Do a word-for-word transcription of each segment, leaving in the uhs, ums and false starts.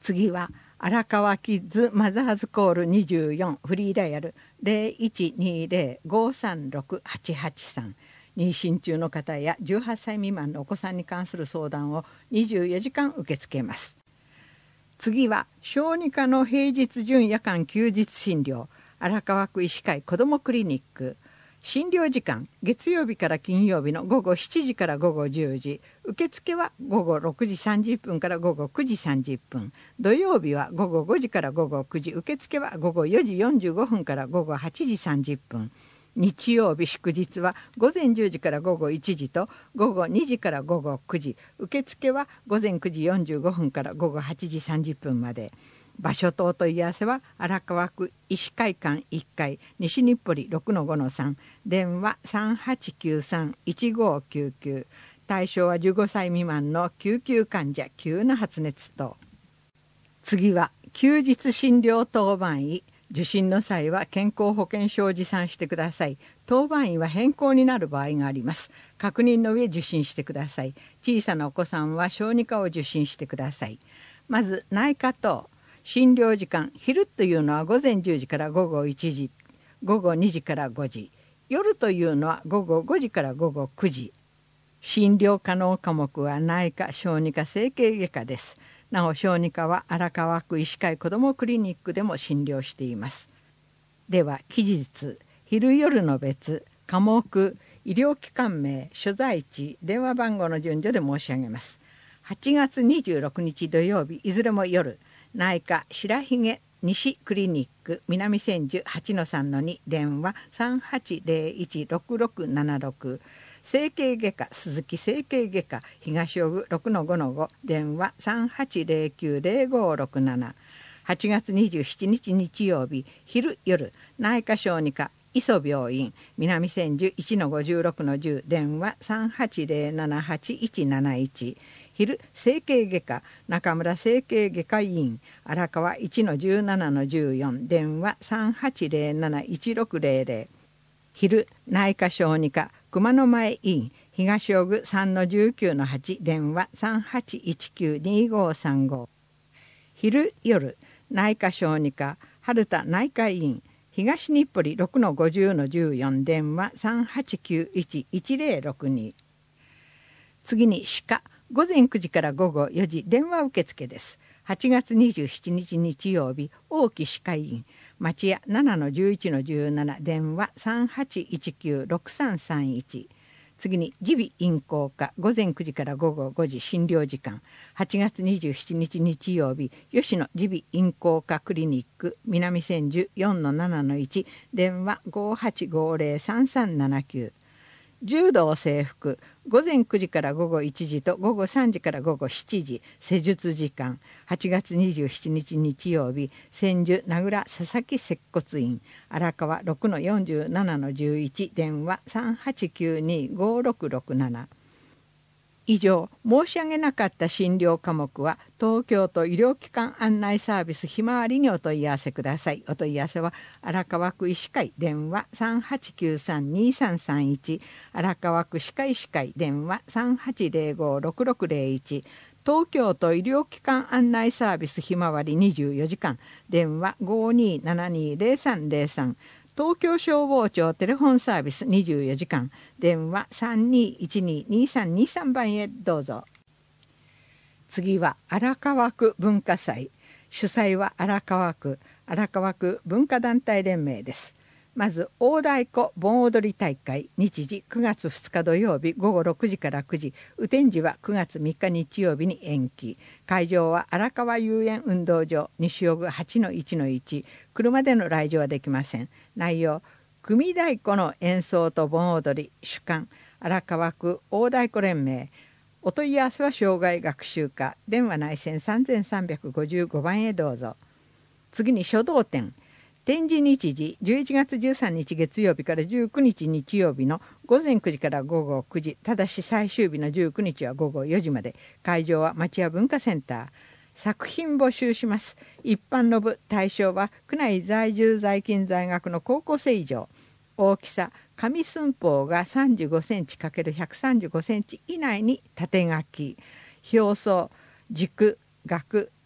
次は荒川キッズマザーズコールにじゅうよんフリーダイヤル ゼロいちにゼロ ごさんろく はちはちさん、妊娠中の方やじゅうはっさい未満のお子さんに関する相談をにじゅうよじかん受け付けます。次は小児科の平日準夜間休日診療荒川区医師会子どもクリニック。診療時間月曜日から金曜日の午後しちじから午後じゅうじ、受付は午後ろくじさんじゅっぷんから午後くじさんじゅっぷん、土曜日は午後ごじから午後くじ、受付は午後よじよんじゅうごふんから午後はちじさんじゅっぷん、日曜日祝日は午前じゅうじから午後いちじと午後にじから午後くじ、受付は午前くじよんじゅうごふんから午後はちじさんじゅっぷんまで。場所とお問い合わせは荒川区医師会館いっかい西日暮里 ろくのごのさん、電話さんはちきゅうさん いちごきゅうきゅう、対象はじゅうごさい未満の救急患者、急な発熱等。次は休日診療当番医。受診の際は健康保険証を持参してください。当番医は変更になる場合があります。確認の上受診してください。小さなお子さんは小児科を受診してください。まず内科等。診療時間昼というのは午前じゅうじから午後いちじ、午後にじからごじ、夜というのは午後ごじから午後くじ。診療可能科目は内科、小児科、整形外科です。なお小児科は荒川区医師会子どもクリニックでも診療しています。では期日昼夜の別、科目、医療機関名、所在地、電話番号の順序で申し上げます。はちがつにじゅうろくにち土曜日、いずれも夜、内科白ひげ西クリニック南千住 はちのさんのに、電話さんはちゼロいち ろくろくななろく、整形外科鈴木整形外科東尾久 ろくのごのご、電話さんはちゼロきゅうゼロごろくなな。はちがつにじゅうしちにち日曜日、昼夜内科小児科磯病院南千住 いちのごじゅうろくのじゅう、電話さんはちゼロななはちいちなないち。昼整形外科中村整形外科医院荒川 いちのじゅうななのじゅうよん、電話さんはちゼロなないちろくゼロゼロ。昼内科小児科熊野前医院東尾久 さんのじゅうきゅうのはち、電話さんはちいちきゅうにごさんご。昼夜内科小児科春田内科医院東日暮里 ろくのごじゅうのじゅうよん、電話さんはちきゅういちいちゼロろくに。次に歯科午前くじから午後よじ、電話受付です。はちがつにじゅうしちにち日曜日、大木歯科医院町屋 ななのじゅういちのじゅうなな、電話さんはちいちきゅうろくさんさんいち。次に耳鼻咽喉科午前くじから午後ごじ、診療時間はちがつにじゅうしちにち日曜日、吉野耳鼻咽喉科クリニック南千住 よんのななのいち、電話ごはちごゼロさんさんななきゅう。柔道整復午前くじから午後いちじと午後さんじから午後しちじ、施術時間はちがつにじゅうしちにち日曜日、千住名倉佐々木接骨院荒川 ろくのよんじゅうななのじゅういち、電話さんはちきゅうにごろくろくなな。以上申し上げなかった診療科目は東京都医療機関案内サービスひまわりにお問い合わせください。お問い合わせは荒川区医師会電話さんはちきゅうさんにさんさんいち、荒川区歯科医師会電話さんはちゼロごろくろくゼロいち、東京都医療機関案内サービスひまわりにじゅうよじかん電話ごにーななにーゼロさんゼロさん、東京消防庁テレフォンサービスにじゅうよじかん電話 さんにーいちにーにーさんにーさん 番へどうぞ。次は荒川区文化祭、主催は荒川区荒川区文化団体連盟です。まず大太鼓盆踊り大会、日時くがつふつか土曜日午後ろくじからくじ、雨天時はくがつみっか日曜日に延期。会場は荒川遊園運動場西尾久 はちのいちのいち、車での来場はできません。内容組太鼓の演奏と盆踊り、主幹荒川区大太鼓連盟。お問い合わせは障害学習課電話内線さんさんごごばんへどうぞ。次に書道展、展示日時じゅういちがつじゅうさんにち月曜日からじゅうくにち日曜日の午前くじから午後くじ、ただし最終日のじゅうくにちは午後よじまで。会場は町屋文化センター。作品募集します。一般の部対象は区内在住在勤在学の高校生以上。大きさ紙寸法がさんじゅうごセンチ×ひゃくさんじゅうごセンチ以内に縦書き、表層軸額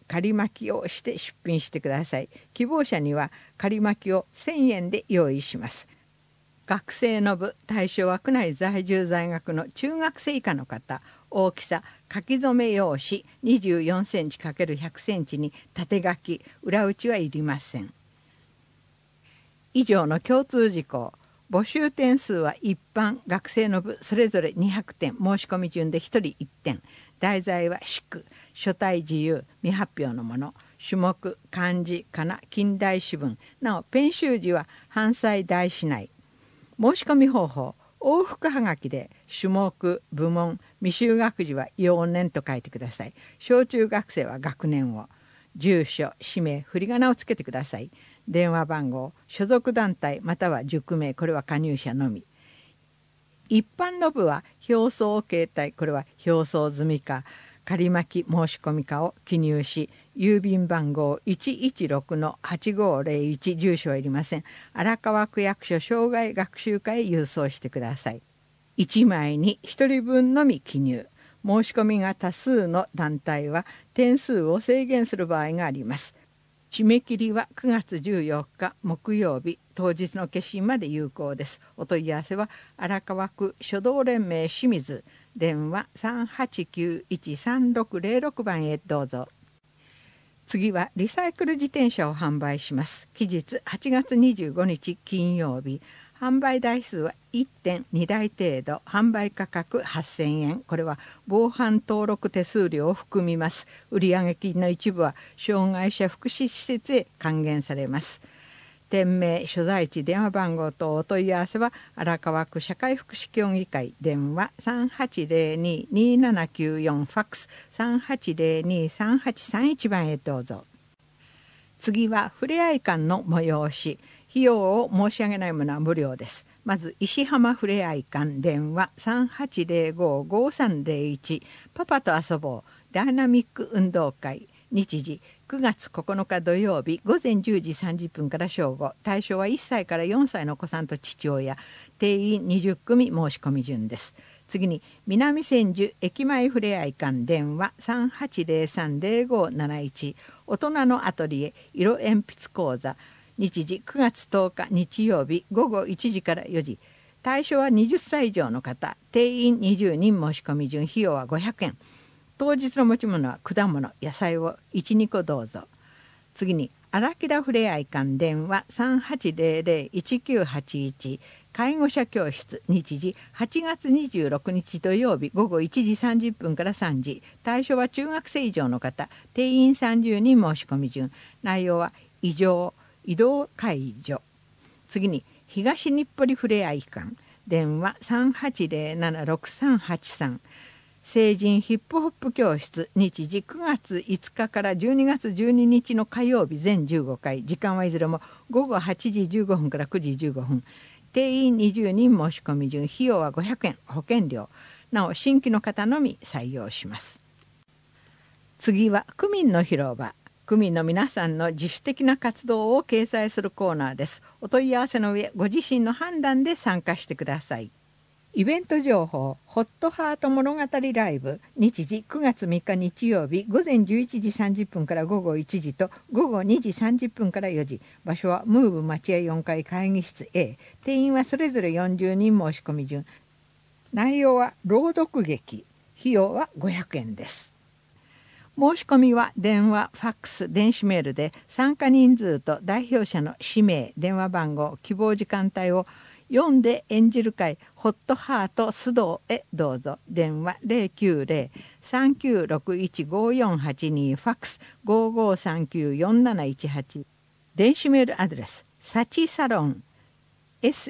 仮巻きをして出品してください。希望者には仮巻きをせんえんで用意します。学生の部、対象は区内在住在学の中学生以下の方。大きさ書き初め用紙にじゅうよんセンチかけるひゃくセンチに縦書き、裏打ちはいりません。以上の共通事項。募集点数は一般学生の部それぞれにひゃくてん、申し込み順でひとりいってん。題材は四句、書体自由、未発表のもの。種目漢字仮名近代詩文。なお編集時は半載題しない。申し込み方法。往復はがきで種目部門未就学時は幼年と書いてください。小中学生は学年を。住所氏名振り仮名をつけてください。電話番号所属団体または塾名、これは加入者のみ。一般の部は表装形態、これは表装済みか仮巻き申し込みかを記入し、郵便番号 いちいちろくのはちごぜろいち、住所はいりません。荒川区役所生涯学習課へ郵送してください。いちまいにひとりぶんのみ記入。申し込みが多数の団体は点数を制限する場合があります。締め切りはくがつじゅうよっか木曜日、当日の決心まで有効です。お問い合わせは荒川区書道連盟清水、電話 さんはちきゅういちさんろくぜろろく 番へどうぞ。次はリサイクル自転車を販売します。期日はちがつにじゅうごにち金曜日。販売台数はいってんにだい程度。販売価格はっせんえん。これは防犯登録手数料を含みます。売上金の一部は障害者福祉施設へ還元されます。店名所在地電話番号とお問い合わせは荒川区社会福祉協議会、電話 さんはちぜろににーななきゅうよん、ファックス さんはちぜろにさんはちさんいち 番へどうぞ。次はふれあい館の催し。費用を申し上げないものは無料です。まず石浜ふれあい館、電話 さんはちぜろごごさんぜろいち、パパと遊ぼうダイナミック運動会。日時くがつここのか土曜日ごぜんじゅうじさんじゅっぷんから正午。対象はいっさいからよんさいのお子さんと父親。定員にじゅっくみ申し込み順です。次に南千住駅前ふれあい館、電話 さんはちぜろさんぜろごなないち、大人のアトリエ色鉛筆講座。日時くがつとおか日曜日ごごいちじからよじ。対象ははたち以上の方。定員にじゅうにん申し込み順。費用はごひゃくえん。当日の持ち物は果物野菜をいちにこどうぞ。次に荒木田ふれあい館、電話 さんはちぜろぜろいちきゅうはちいち、介護者教室。日時はちがつにじゅうろくにち土曜日ごごいちじさんじゅっぷんからさんじ。対象は中学生以上の方。定員さんじゅうにん申し込み順。内容は移乗移動介助。次に東日暮里ふれあい館、電話 さんはちぜろななろくさんはちさん、成人ヒップホップ教室。日時くがついつかからじゅうにがつじゅうににちの火曜日全じゅうごかい。時間はいずれもごごはちじじゅうごふんからくじじゅうごふん。定員にじゅうにん申し込み順。費用はごひゃくえん。保険料なお新規の方のみ採用します。次は区民の広場。区民の皆さんの自主的な活動を掲載するコーナーです。お問い合わせの上ご自身の判断で参加してください。イベント情報、ホットハート物語ライブ。日時くがつみっか日曜日ごぜんじゅういちじさんじゅっぷんからごごいちじとごごにじさんじゅっぷんからよじ。場所はムーブ町屋よんかい会議室 A。定員はそれぞれよんじゅうにん申し込み順。内容は朗読劇。費用はごひゃくえんです。申し込みは電話、ファックス、電子メールで参加人数と代表者の氏名、電話番号、希望時間帯を読んで演じる会ホットハート須藤へどうぞ。電話 ゼロきゅうゼロ さんきゅうろくいち ごよんはちに、ファックス ごごさんきゅうよんなないちはち。電子メールアドレスサチサロン サ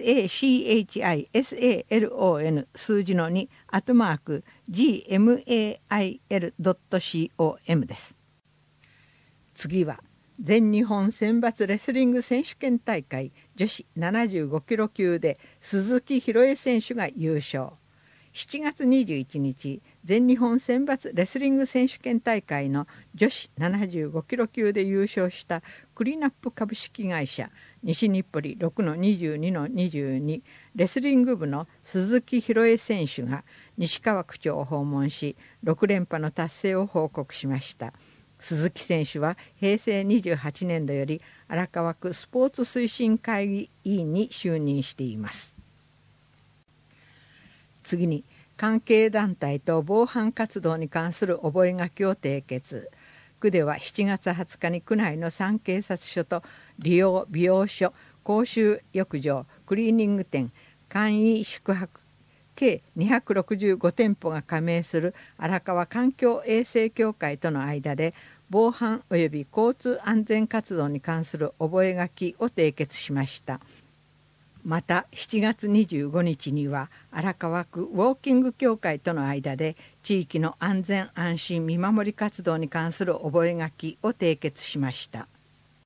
チサロン 数字のにアットマーク ジーエムエーアイエルドットコム です。次は全日本選抜レスリング選手権大会女子ななじゅうごキロ級で鈴木博恵選手が優勝。しちがつにじゅういちにち全日本選抜レスリング選手権大会の女子ななじゅうごキロ級で優勝したクリナップ株式会社西日暮里 ろくのにじゅうにのにじゅうに レスリング部の鈴木博恵選手が西川区長を訪問しろくれんぱの達成を報告しました。 鈴木選手はへいせいにじゅうはちねんどより荒川区スポーツ推進会議委員に就任しています。次に、関係団体と防犯活動に関する覚書を締結。区ではしちがつはつかに区内のさん警察署と利用美容所、公衆浴場、クリーニング店、簡易宿泊計にひゃくろくじゅうごてんぽが加盟する荒川環境衛生協会との間で防犯及び交通安全活動に関する覚書を締結しました。またしちがつにじゅうごにちには荒川区ウォーキング協会との間で地域の安全安心見守り活動に関する覚書を締結しました。